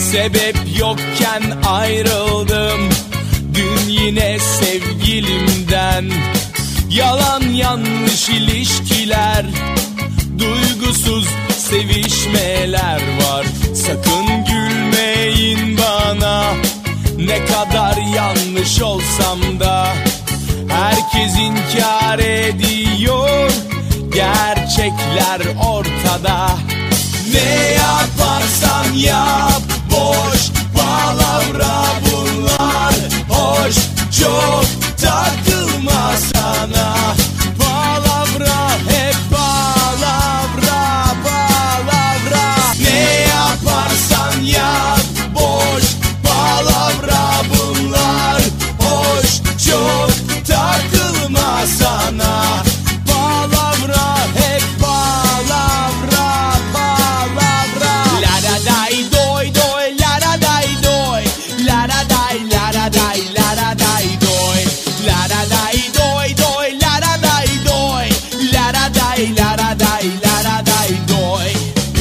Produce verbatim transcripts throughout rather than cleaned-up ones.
Sebep yokken ayrıldım dün yine sevgilimden. Yalan yanlış ilişkiler, duygusuz sevişmeler var. Sakın gülmeyin bana, ne kadar yanlış olsam da. Herkes inkar ediyor, gerçekler ortada. Ne yaparsan yap, boş palavra bunlar. Hoş, çok takılma sana. Palavra, hep palavra, palavra. Ne yaparsan yap, boş palavra bunlar. Hoş, çok takılma sana. Palavra, hep palavra, palavra. La da day doy doy, la da day doy. La da day, la da day, la da day doy. La da day doy doy, la da day doy. La da day, la da day, la da day doy.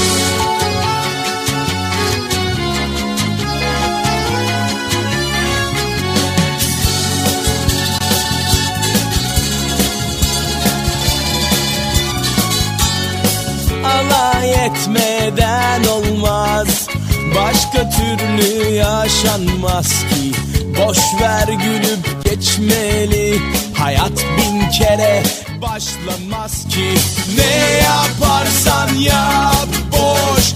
Alay etmeden olmaz, başka türlü yaşanmaz ki. Boş ver gülüp geçmeli, hayat bin kere başlamaz ki. Ne yaparsan yap, boş